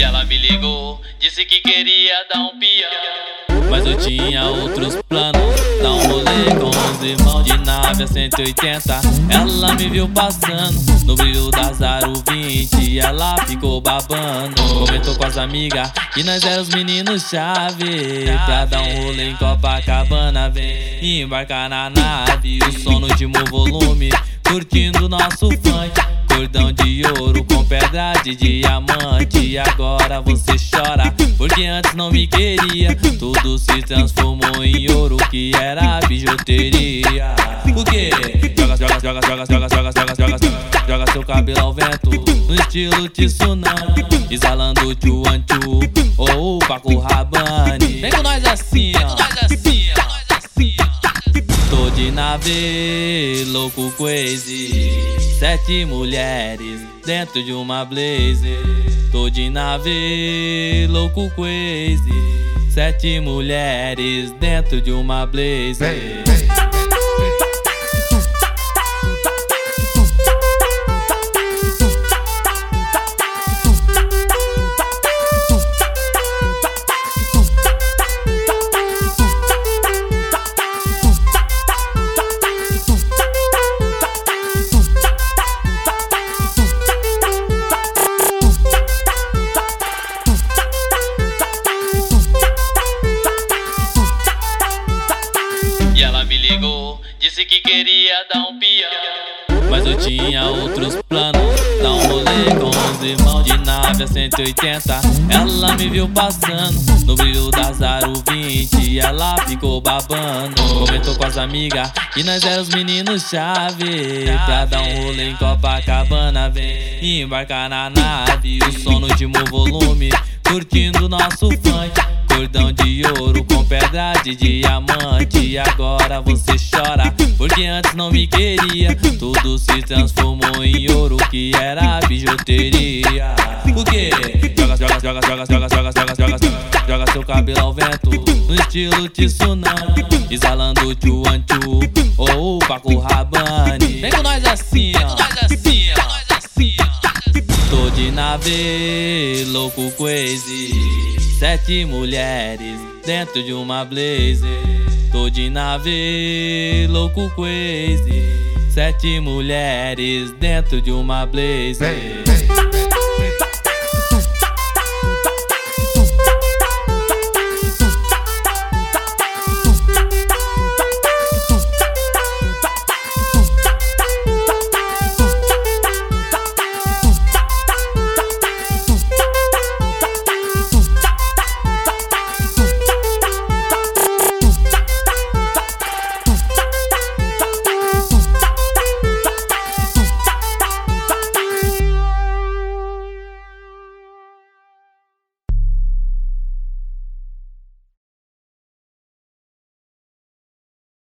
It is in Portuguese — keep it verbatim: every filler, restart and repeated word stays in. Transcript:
ela me ligou, disse que queria dar um pião, mas eu tinha outros planos. Dar um rolê com os irmãos de nave a cento e oitenta. Ela me viu passando no brilho da Zaro vinte e ela ficou babando. Comentou com as amigas que nós éramos meninos chave pra dar um rolê em Copacabana. Vem embarcar na nave, o som no último volume, curtindo nosso funk. Cordão de ouro com pedra de diamante. E agora você chora porque antes não me queria. Tudo se transformou em ouro que era bijuteria. O quê? Joga, joga, joga, joga, joga, joga, joga, joga, joga, joga seu cabelo ao vento no estilo tsunami, exalando tchuan tchu ou Paco Rabanne. Vem com nós assim, ó. Vem com nós assim, ó. Tô de nave, louco crazy. Sete mulheres dentro de uma blazer. Tô de nave, louco crazy. Sete mulheres dentro de uma blazer. E ela me ligou, disse que queria dar um pião, mas eu tinha outros planos. Dar um rolê com os irmãos de nave a cento e oitenta. Ela me viu passando no brilho da Zaro vinte e ela ficou babando. Comentou com as amigas que nós éramos meninos chave pra dar um rolê em Copacabana. Vem embarcar na nave, o som no último volume, curtindo nosso funk. Cordão de ouro com pedra de diamante. E agora você chora porque antes não me queria. Tudo se transformou em ouro que era bijuteria. O quê? Joga, joga, joga, joga, joga, joga, joga, joga, joga, joga seu cabelo ao vento no estilo tsunami, exalando tchuan tchu ou Paco Rabanne. Vem com nós assim, ó. Vem com nós assim, ó. Tô de nave, louco crazy. Sete mulheres dentro de uma blazer. Tô de nave, louco crazy. Sete mulheres dentro de uma blazer.